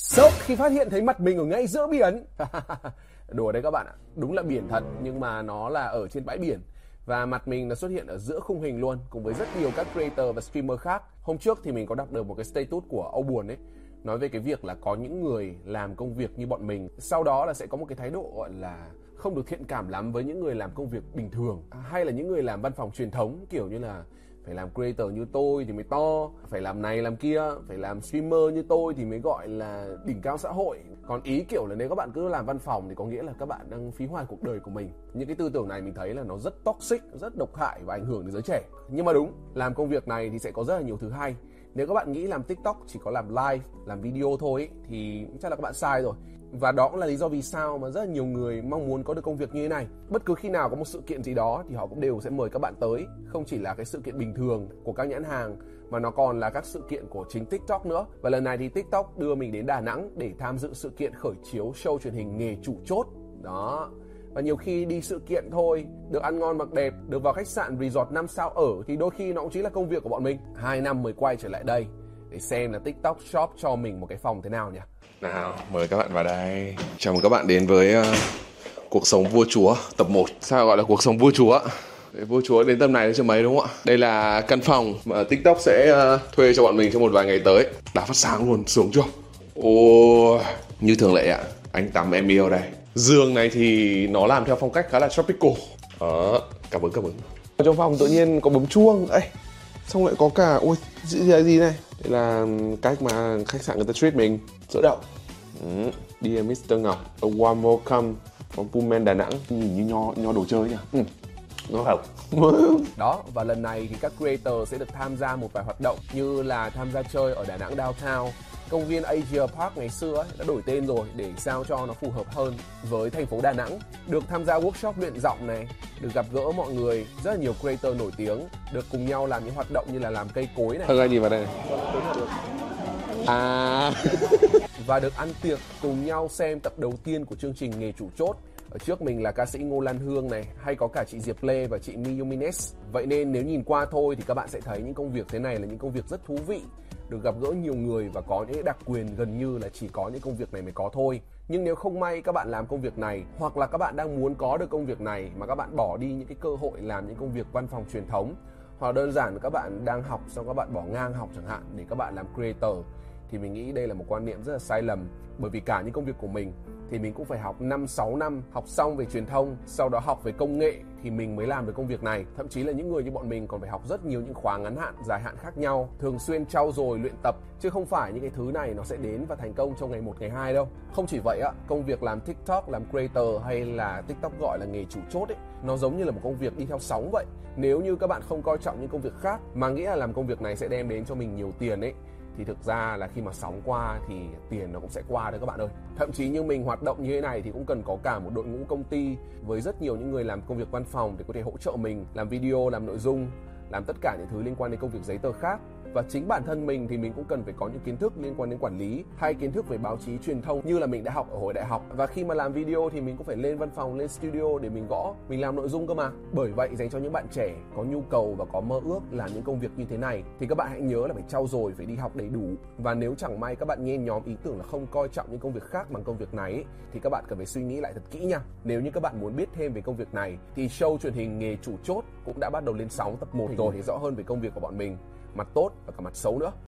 Sốc khi phát hiện thấy mặt mình ở ngay giữa biển. Đùa đấy các bạn ạ, đúng là biển thật nhưng mà nó là ở trên bãi biển. Và mặt mình nó xuất hiện ở giữa khung hình luôn, cùng với rất nhiều các creator và streamer khác. Hôm trước thì mình có đọc được một cái status của Âu Buồn ấy, nói về cái việc là có những người làm công việc như bọn mình, sau đó là sẽ có một cái thái độ gọi là không được thiện cảm lắm với những người làm công việc bình thường, hay là những người làm văn phòng truyền thống, kiểu như là phải làm creator như tôi thì mới to, phải làm này làm kia, phải làm streamer như tôi thì mới gọi là đỉnh cao xã hội. Còn ý kiểu là nếu các bạn cứ làm văn phòng thì có nghĩa là các bạn đang phí hoài cuộc đời của mình. Những cái tư tưởng này mình thấy là nó rất toxic, rất độc hại và ảnh hưởng đến giới trẻ. Nhưng mà đúng, làm công việc này thì sẽ có rất là nhiều thứ hay. Nếu các bạn nghĩ làm TikTok chỉ có làm live, làm video thôi ấy, thì chắc là các bạn sai rồi. Và đó cũng là lý do vì sao mà rất là nhiều người mong muốn có được công việc như thế này. Bất cứ khi nào có một sự kiện gì đó thì họ cũng đều sẽ mời các bạn tới. Không chỉ là cái sự kiện bình thường của các nhãn hàng mà nó còn là các sự kiện của chính TikTok nữa. Và lần này thì TikTok đưa mình đến Đà Nẵng để tham dự sự kiện khởi chiếu show truyền hình Nghề Chủ Chốt. Đó. Và nhiều khi đi sự kiện thôi, được ăn ngon mặc đẹp, được vào khách sạn resort 5 sao ở thì đôi khi nó cũng chính là công việc của bọn mình. 2 năm mới quay trở lại đây để xem là TikTok shop cho mình một cái phòng thế nào nhỉ. Nào, mời các bạn vào đây. Chào mừng các bạn đến với Cuộc Sống Vua Chúa tập 1. Sao gọi là Cuộc Sống Vua Chúa? Vua Chúa đến tầm này chưa mấy đúng không ạ? Đây là căn phòng mà TikTok sẽ thuê cho bọn mình trong một vài ngày tới. Đã phát sáng luôn, sướng chưa? Ồ, như thường lệ ạ, anh tắm em yêu đây. Giường này thì nó làm theo phong cách khá là tropical. Đó, cảm ơn. Trong phòng tự nhiên có bấm chuông. Ê, xong lại có cả, ôi, gì này? Đây là cách mà khách sạn người ta treat mình. Sữa đậu. Dear Mr. Ngọc, a warm welcome from Pullman Đà Nẵng. Nhìn như nho đồ chơi nhỉ? Nó hợp. Đó, và lần này thì các creator sẽ được tham gia một vài hoạt động như là tham gia chơi ở Đà Nẵng Downtown. Công viên Asia Park ngày xưa ấy, đã đổi tên rồi để sao cho nó phù hợp hơn với thành phố Đà Nẵng. Được tham gia workshop luyện giọng này, được gặp gỡ mọi người, rất là nhiều creator nổi tiếng, được cùng nhau làm những hoạt động như là làm cây cối này. Hơn ai nhìn vào đây này. Và được ăn tiệc cùng nhau xem tập đầu tiên của chương trình Nghề Chủ Chốt. Ở trước mình là ca sĩ Ngô Lan Hương này, hay có cả chị Diệp Lê và chị Miyumines. Vậy nên nếu nhìn qua thôi thì các bạn sẽ thấy những công việc thế này là những công việc rất thú vị, được gặp gỡ nhiều người và có những đặc quyền gần như là chỉ có những công việc này mới có thôi. Nhưng nếu không may các bạn làm công việc này, hoặc là các bạn đang muốn có được công việc này mà các bạn bỏ đi những cái cơ hội làm những công việc văn phòng truyền thống, hoặc đơn giản là các bạn đang học xong các bạn bỏ ngang học chẳng hạn để các bạn làm creator, thì mình nghĩ đây là một quan niệm rất là sai lầm. Bởi vì cả những công việc của mình thì mình cũng phải học 5-6 năm, học xong về truyền thông, sau đó học về công nghệ thì mình mới làm được công việc này. Thậm chí là những người như bọn mình còn phải học rất nhiều những khóa ngắn hạn, dài hạn khác nhau, thường xuyên trau dồi luyện tập, chứ không phải những cái thứ này nó sẽ đến và thành công trong ngày 1, ngày 2 đâu. Không chỉ vậy ạ, công việc làm TikTok, làm creator hay là TikTok gọi là nghề chủ chốt ấy, nó giống như là một công việc đi theo sóng vậy. Nếu như các bạn không coi trọng những công việc khác mà nghĩ là làm công việc này sẽ đem đến cho mình nhiều tiền ấy, thì thực ra là khi mà sóng qua thì tiền nó cũng sẽ qua đấy các bạn ơi. Thậm chí như mình hoạt động như thế này thì cũng cần có cả một đội ngũ công ty với rất nhiều những người làm công việc văn phòng để có thể hỗ trợ mình làm video, làm nội dung, làm tất cả những thứ liên quan đến công việc giấy tờ khác. Và chính bản thân mình thì mình cũng cần phải có những kiến thức liên quan đến quản lý hay kiến thức về báo chí truyền thông như là mình đã học ở hồi đại học. Và khi mà làm video thì mình cũng phải lên văn phòng, lên studio để mình gõ, mình làm nội dung cơ mà. Bởi vậy dành cho những bạn trẻ có nhu cầu và có mơ ước làm những công việc như thế này thì các bạn hãy nhớ là phải trau dồi, phải đi học đầy đủ. Và nếu chẳng may các bạn nhen nhóm ý tưởng là không coi trọng những công việc khác bằng công việc này ấy, thì các bạn cần phải suy nghĩ lại thật kỹ nha. Nếu như các bạn muốn biết thêm về công việc này thì show truyền hình Nghề Chủ Chốt cũng đã bắt đầu lên sóng tập 1 rồi để rõ hơn về công việc của bọn mình, mặt tốt và cả mặt xấu nữa.